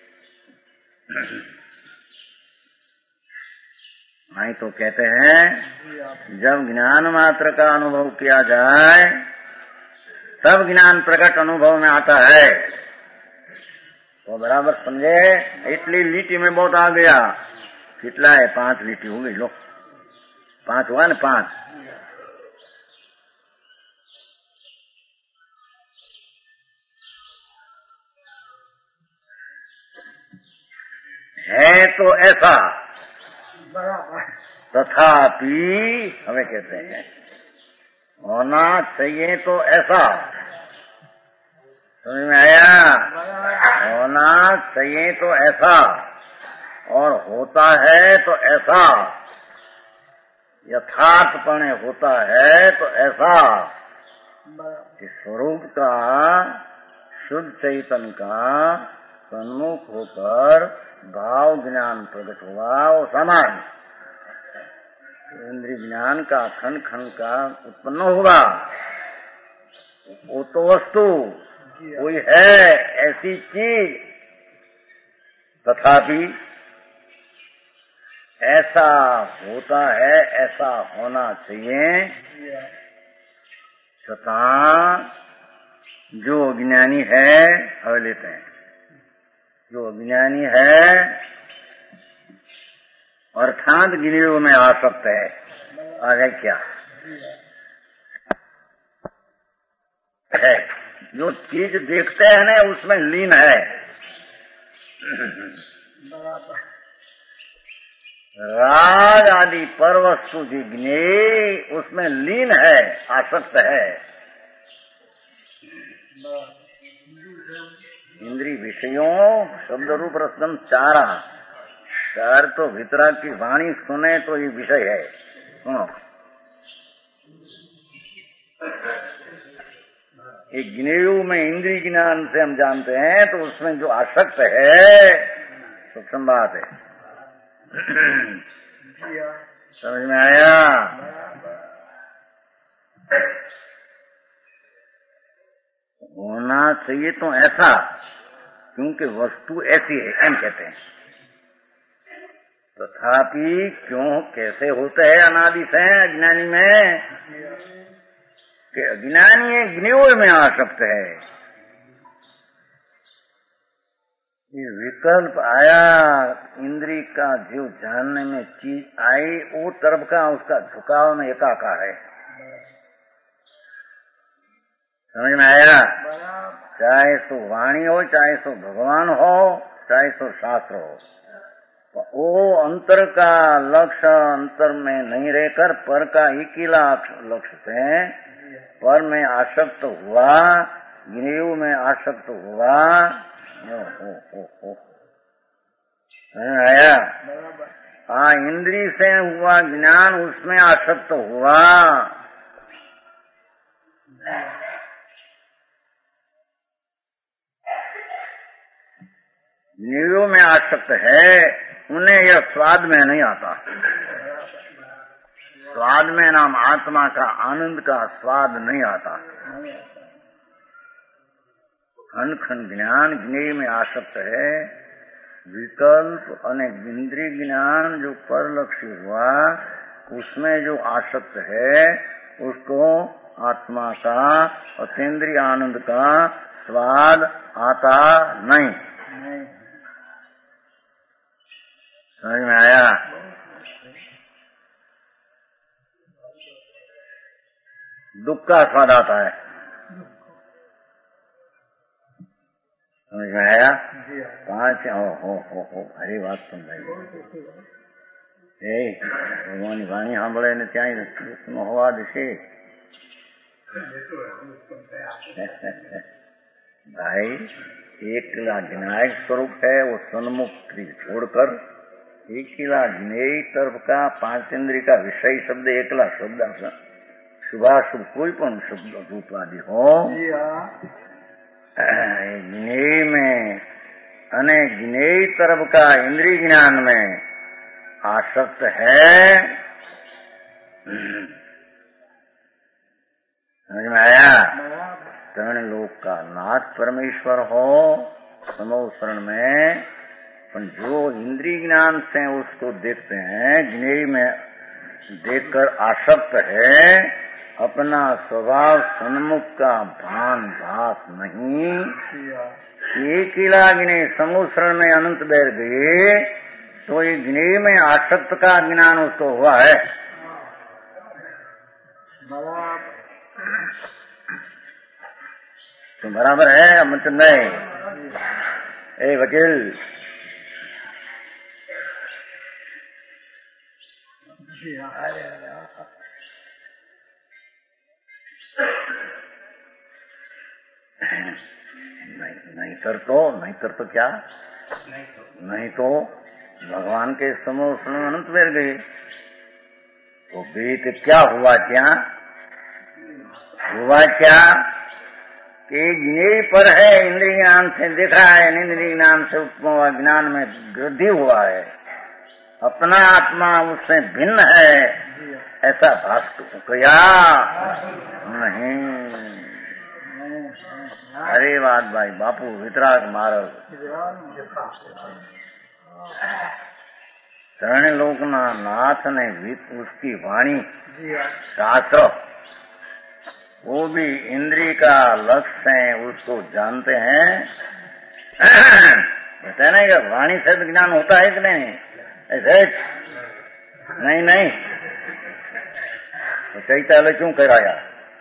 नहीं तो कहते हैं जब ज्ञान मात्र का अनुभव किया जाए तब ज्ञान प्रकट अनुभव में आता है। तो बराबर समझे? इतनी लीटी में बहुत आ गया। कितना है? 5 लीटी हो गई। लो 5 हुआ ना? 5 है तो ऐसा, तथापि हमें कहते हैं होना चाहिए तो ऐसा। समझ में आया? होना चाहिए तो ऐसा और होता है तो ऐसा, यथार्थपणे होता है तो ऐसा कि स्वरूप का शुद्ध चैतन्य का सन्मुख होकर भाव ज्ञान प्रकट हुआ, वो समान इंद्रिय ज्ञान का खंड खंड का उत्पन्न होगा। वो तो वस्तु कोई है ऐसी चीज, तथापि ऐसा होता है, ऐसा होना चाहिए, तथा जो अज्ञानी है हमें लेते हैं, जो अज्ञानी है अर्थात गिरियों में आ सकता है। आगे क्या है? जो चीज देखते हैं ना उसमें लीन है। राग आदि पर वस्तु जिज्ञे उसमें लीन है, आसक्त है। इंद्रिय विषयों शब्द रूप रसगंध चारा, चार तो भीतरा की वाणी सुने तो ये विषय है। सुनो, एक ज्ञेयु में इंद्रिय ज्ञान से हम जानते हैं तो उसमें जो आसक्त है सूक्ष्म बात है। समझ में आया? होना चाहिए तो ऐसा, क्योंकि वस्तु ऐसी है एम कहते हैं। तथापि क्यों कैसे होते हैं अनादि से अज्ञानी में कि अज्ञानी ज्ञेय में आसक्त है। ये विकल्प आया, इंद्री का जो जानने में चीज आई, वो तरफ का उसका झुकाव में एकाकार है। समझ में आया? चाहे सो वाणी हो, चाहे सो भगवान हो, चाहे सो शास्त्र हो, तो वो अंतर का लक्ष्य अंतर में नहीं रहकर पर का इकीला लक्ष्य से पर में आसक्त हुआ, ज्ञेय में आसक्त हुआ। आया? हाँ, इंद्री से हुआ ज्ञान उसमें आसक्त हुआ। ज्ञेयों में आसक्त है, उन्हें यह स्वाद में नहीं आता। स्वाद में नाम आत्मा का आनंद का स्वाद नहीं आता। खंड खंड ज्ञान ज्ञेय में आसक्त है। विकल्प और इंद्रिय ज्ञान जो परलक्ष्य हुआ, उसमें जो आसक्त है, उसको आत्मा का अतीन्द्रिय आनंद का स्वाद आता नहीं। समझ में आया? दुख का स्वाद आता है। समझ में आया? पांच हो हरी बात सुन रही भगवान वाणी सांभळे ने ત્યાં હોવા દેશે। भाई एकला ज्ञायक स्वरूप है, वो सन्मुख छोड़कर एकला ज्ञेय तरफ का पांचेंद्रिय का विषय शब्द एकला शब्द शुभाशुभ कोई पण शब्द रूप आदि हो, ज्ञेय में अने ज्ञेय तरफ का इंद्रिय ज्ञान में आसक्त है। समझ में आया? तरण लोक का नाथ परमेश्वर हो समूह शरण में, पर जो इंद्रिय ज्ञान से उसको देखते हैं, ज्ञेय में देखकर आसक्त है, अपना स्वभाव सन्मुख का भान भास नहीं। एक ज्ञेय समूह शरण में अनंत बैर गए तो ये ज्ञेय में आसक्त का ज्ञान उसको हुआ है। तो बराबर है मतलब नहीं? ए वकील, नहीं तो क्या? नहीं तो भगवान के समूह सुनो अनंत बैर गए तो बीत क्या हुआ? क्या हुआ? क्या कि ज्ञेय पर है, इंद्रिय ज्ञान से देखा है, इंद्रिय ज्ञान से उत्पन्न ज्ञान में वृद्धि हुआ है, अपना आत्मा उससे भिन्न है, ऐसा भास किया नहीं। अरे बात भाई बापू वितराग महाराज शरण लोकना नाथ ने उसकी वाणी शास्त्र वो भी इंद्रिय का लक्ष्य है, उसको जानते हैं। बताए ना कि वाणी से ज्ञान होता है कि नहीं? ऐसे नहीं तो चैतालय क्यों कराया?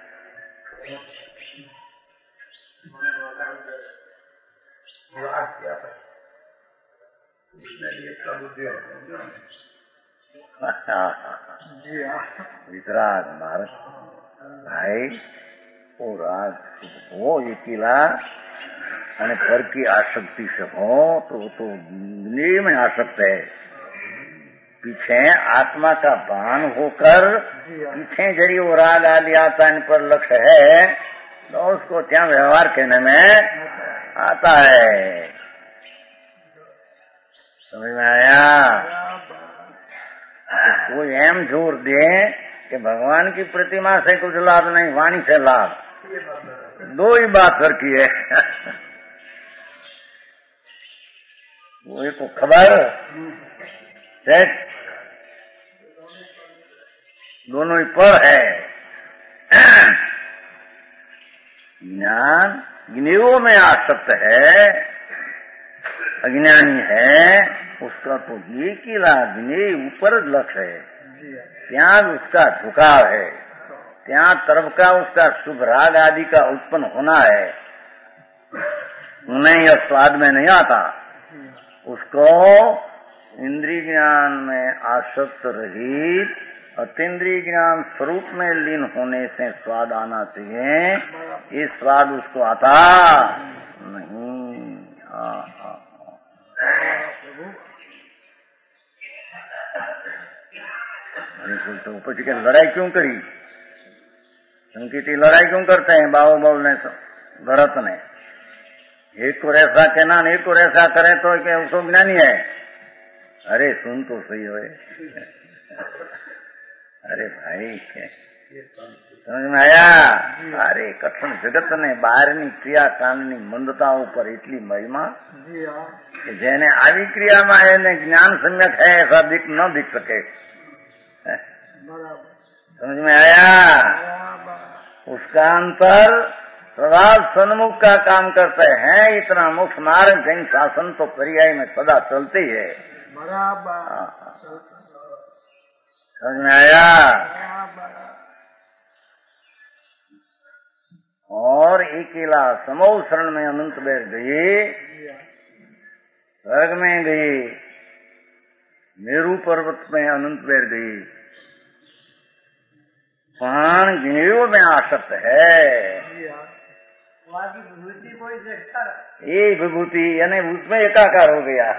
वितराग महाराज भाई वो राग हो यकीला અને पर की आसक्ति से हो तो ज्ञेय में आसक्त है। पीछे आत्मा का भान होकर पीछे जरी वो राग आदि आता इन पर लक्ष्य है तो उसको क्या व्यवहार कहने में आता है। समझ में आया? तो कोई एम जोर दे कि भगवान की प्रतिमा से कुछ लाभ नहीं, वाणी से लाभ, दो ही बात रखी है। वो को खबर दोनों ही पर है। ज्ञान ज्ञेयों में आसक्त है, अज्ञानी है उसका तो एक ही ज्ञेय ऊपर लक्ष्य है, ત્યાં उसका झुकाव है, ત્યાં तरफ का उसका शुभ राग आदि का उत्पन्न होना है, नहीं यह स्वाद में नहीं आता। उसको इंद्रिय ज्ञान में आसक्त रहित अतीन्द्रिय ज्ञान स्वरूप में लीन होने से स्वाद आना चाहिए, ये स्वाद उसको आता नहीं। तो પછી કે લડાઈ क्यों करी, क्योंकि लड़ाई क्यों करते हैं बाहुबल ने भरत ने, एक को ऐसा कहना एक को ऐसा करे तो क्या उसको ज्ञानी है? अरे सुन तो सही हो, अरे भाई समझ में आया? अरे कठिन जगत ने બહારની ક્રિયાકાંડની મંદતાઓ પર એટલી મહિમા કે જેને આવી ક્રિયામાં એને જ્ઞાન सम्यक है ऐसा न दिख सके। समझ में आया? उसका अंतर प्रभाव सन्मुख का काम करते हैं। इतना मुख्य मार्ग जैन शासन तो पर्याय में सदा चलते ही है। समझ में आया? और अकेला समूह शरण में अनंत बेर गए, स्वर्ग में गए, मेरू पर्वत में अनंत बेर गई, प्राण ज्ञेयों में आसक्त है। ये विभूति यानी उसमें एकाकार हो गया।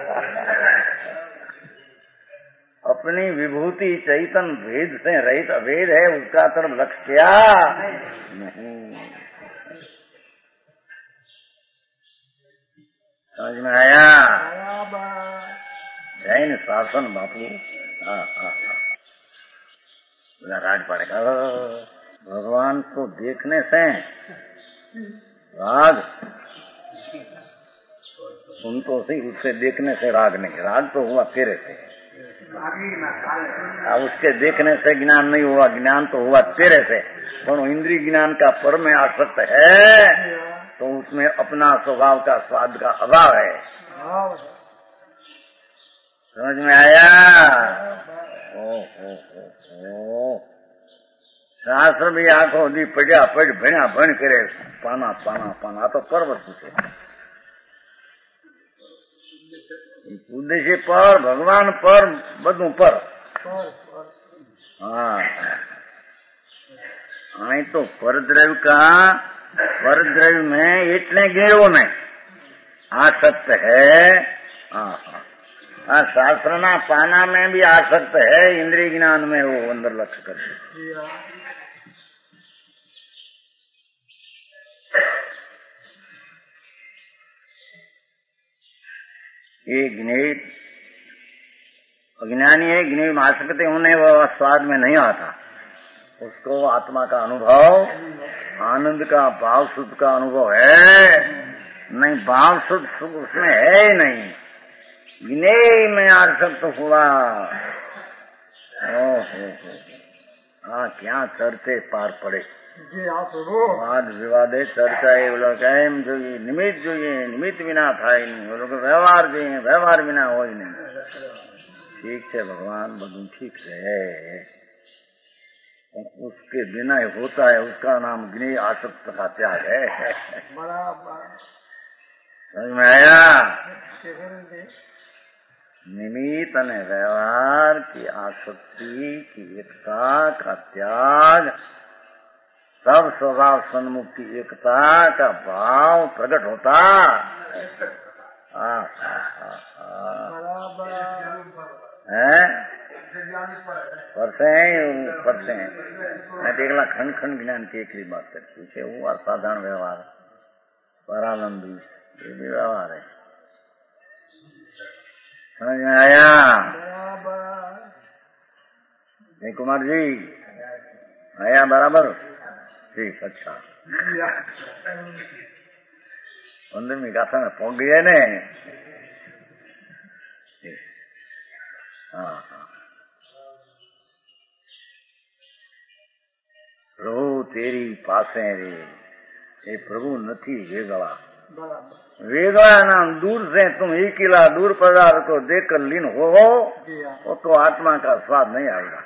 अपनी विभूति चैतन भेद से रहित अभेद है, उसका तरफ लक्ष्य क्या नहीं। समझ में आया? जैन शासन बापू राज पड़ेगा। भगवान को देखने से राग, सुन तो सही, उससे देखने से राग नहीं, राग तो हुआ तेरे से। उसके देखने से ज्ञान नहीं हुआ, ज्ञान तो हुआ तेरे से। पर इंद्रिय ज्ञान का पर में आसक्त है तो उसमें अपना स्वभाव का स्वाद का अभाव है। समझ में आया? शास्त्र भी आंखों दी पड़ा पड़ भण्या भण करे, पाना पाना पाना तो पर वस्तु से उद्देश्य पर, भगवान पर, બધું पर। हाँ, तो परद्रव्य का, परद्रव्य में इतने ज्ञेयों में आसक्त है। हाँ, शास्त्र ना पाना में भी आसक्त है, इंद्रिय ज्ञान में वो अंदर लक्ष्य करते। ये ज्ञेय अज्ञानी है, ज्ञेय में आसक्त होने वह स्वाद में नहीं आता, उसको आत्मा का अनुभव, आनंद का भाव सुख का अनुभव है नहीं, भाव सुख सुख उसमें है ही नहीं, ज्ञेय में आसक्त हुआ। हाँ, क्या चर्चे पार पड़े, वाद विवादे चर्चा એ બોલો કેમ જોઈએ, નિમિત્ત જોઈએ, નિમિત્ત વિના થાય નહીં, બોલો કે વ્યવહાર જોઈએ, વ્યવહાર વિના હોય નહીં। ठीक है भगवान, બધું ठीक है, उसके बिना होता है, उसका नाम ज्ञेय आसक्त का त्याग है। समझ में आया? निमित्त और व्यवहार की आसक्ति की एकता का त्याग, सब स्वभाव सन्मुख की एकता का भाव प्रकट होता। है परसे मैं देखला खंड खंड ज्ञान की एक बात करती है, वो असाधारण व्यवहार, परालंबी, ये भी व्यवहार है। समझ में आया? नहीं कुमार जी, आया बराबर? ठीक, अच्छा। 15वीं गाथा में पहुंच गए ने। हाँ, प्रभु तेरी पासे रे, ये प्रभु નથી વેગળા, वेगड़ा नाम दूर से तुम ही किला दूर पदार्थ को देखकर लीन हो वो तो आत्मा का स्वाद नहीं आएगा।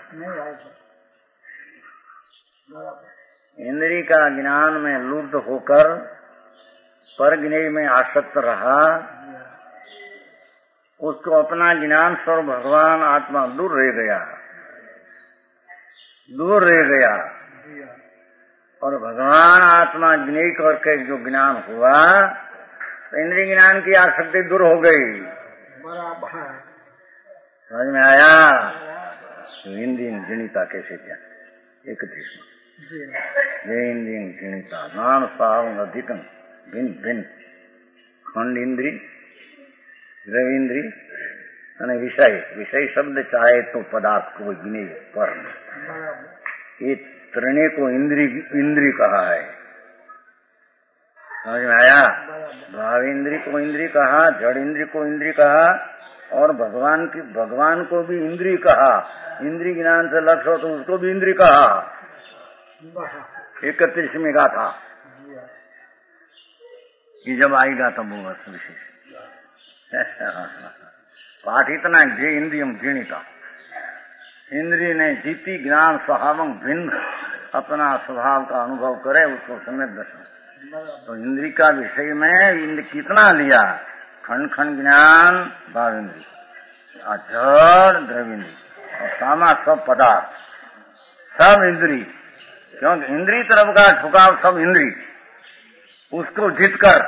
इंद्री का ज्ञान में लुब्ध होकर पर ज्ञेय में आसक्त रहा, उसको अपना ज्ञान स्वरूप भगवान आत्मा दूर रह गया और भगवान आत्मा ज्ञेय करके जो ज्ञान हुआ तो इंद्रिय ज्ञान की आसक्ति दूर हो गई। समझ में आया? हिंदी गणिता कैसे क्या एक जय इंद्रिय गणिता नान साव अधिकम भिन्न भिन्न खंड इंद्री रविंद्री અને विषय शब्द चाहे तो पदार्थ को गिने पर ये त्रिने को इंद्री कहा है। समझ में आया? भाव इंद्री को इंद्री कहा, जड़ इंद्री को इंद्री कहा और भगवान को भी इंद्री कहा। इंद्री ज्ञान से लक्ष्य हो तो उसको भी इंद्री कहा। 31 में गाथा कि जब आएगा तब वो विशेष पाठ इतना जे इंद्रियम जीणिता, इंद्रिय ने जीती ज्ञान स्वभावं भिन्न अपना स्वभाव का अनुभव करे उसको सम्यक दर्शन। तो इंद्री का विषय में इंद्र कितना लिया? खंड खंड ज्ञान भाव इंद्री, जड़ द्रविंद्री और सामा सब पदार्थ सब इंद्री, क्योंकि इंद्री तरफ का झुकाव सब इंद्री उसको जीत कर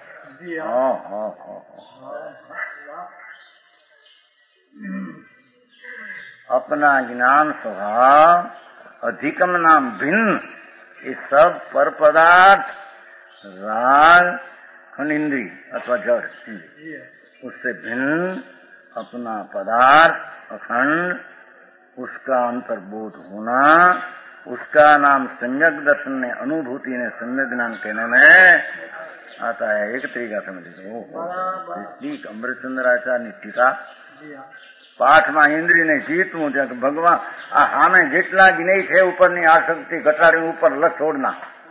अपना ज्ञान स्वभाव अधिकम नाम भिन्न ये सब पर पदार्थ राग खंड इंद्री अथवा जड़ इंद्री उससे भिन्न अपना पदार्थ अखंड उसका अंतर्बोध होना, उसका नाम सम्यक दर्शन ने अनुभूति ने सम्यक ज्ञान कहने में आता है। एक तरीका समझ लीजिए अमृतचंद्र आचार्य ने टीका पाठ में इंद्रिय ने जीतवू भगवान हमें जेटला ज्ञेय थे ऊपर नहीं आसक्ति घटाड़ी ऊपर लक्ष्य छोड़ना।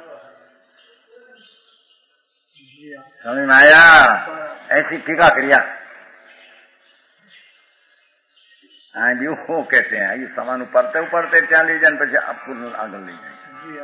समझ में आया? ऐसी टीका क्रिया वो कहते हैं ये सामान उपरते त्या ले जाए पीछे आपको आगे ले जाए।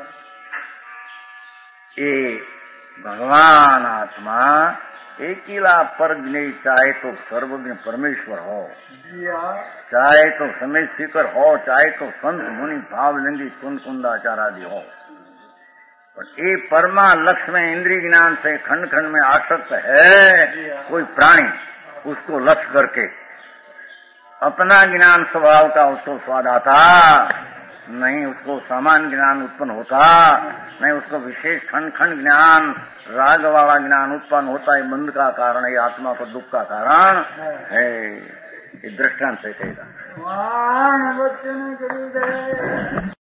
ये भगवान आत्मा एकीला पर ज्ञेय चाहे तो सर्वज्ञ परमेश्वर हो, चाहे तो समय सीकर हो, चाहे तो संत मुनि भावलिंगी कुंदाचार आदि हो, पर ये परमा लक्ष्य में इंद्रिय ज्ञान से खंड खंड में आसक्त है कोई प्राणी, उसको लक्ष्य करके अपना ज्ञान स्वभाव का उसको स्वाद आता नहीं, उसको सामान्य ज्ञान उत्पन्न होता नहीं, उसको विशेष खंड खंड ज्ञान राग वाला ज्ञान उत्पन्न होता है। बंध का कारण है, आत्मा को दुख का कारण है। ये दृष्टांत से कहेगा।